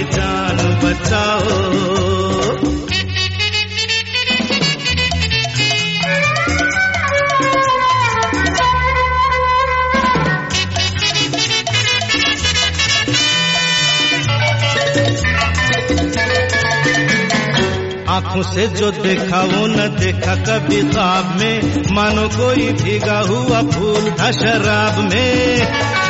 जान बचाओ। आंखों से जो देखा वो न देखा कभी ख्वाब में, मानो कोई भीगा हुआ फूल था शराब में।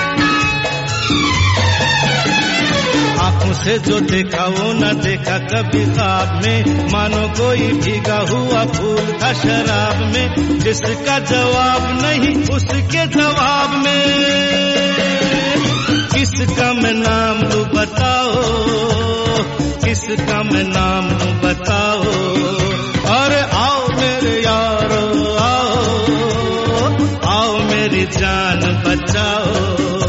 आंखों से जो देखा वो न देखा कभी ख्वाब में, मानो कोई भीगा हुआ फूल था शराब में। जिसका जवाब नहीं उसके जवाब में, किसका मैं नाम लूं बताओ, किसका मैं नाम लूं बताओ। अरे आओ मेरे यारो आओ, आओ मेरी जान बचाओ।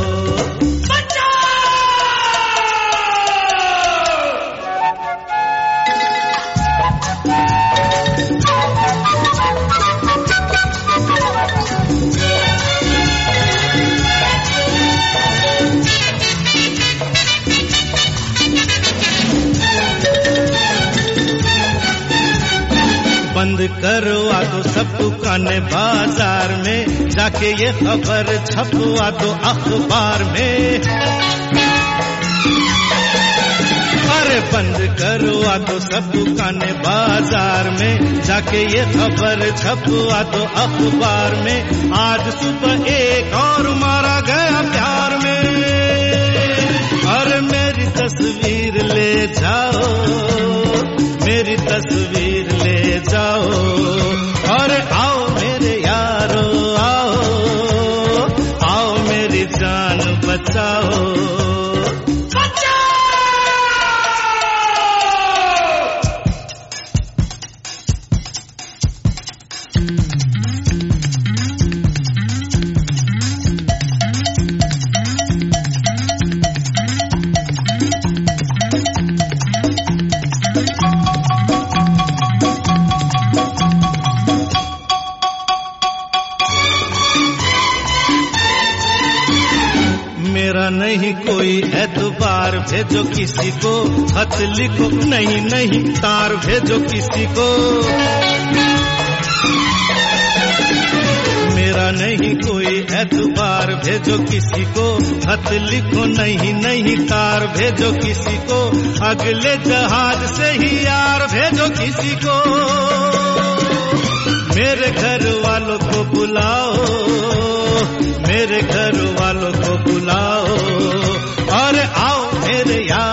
बंद करवा दो सब दुकानें बाजार में, जाके ये खबर छपवा दो अखबार में। अरे बंद करवा दो सब दुकानें बाजार में, जाके ये खबर छपवा दो अखबार में। आज सुबह एक और मारा गया प्यार में, अरे मेरी तस्वीर ले जाओ, मेरी तस्वीर ले जाओ। और आओ मेरे यारो आओ, आओ मेरी जान बचाओ। मेरा नहीं कोई एतबार, भेजो किसी को खत लिखो, नहीं नहीं तार भेजो किसी को। मेरा नहीं कोई एतबार, भेजो किसी को खत लिखो, नहीं नहीं तार भेजो किसी को। अगले जहाज से ही यार भेजो किसी को। मेरे घर वालों को बुलाओ, मेरे घर वालों को बुलाओ। और आओ मेरे यार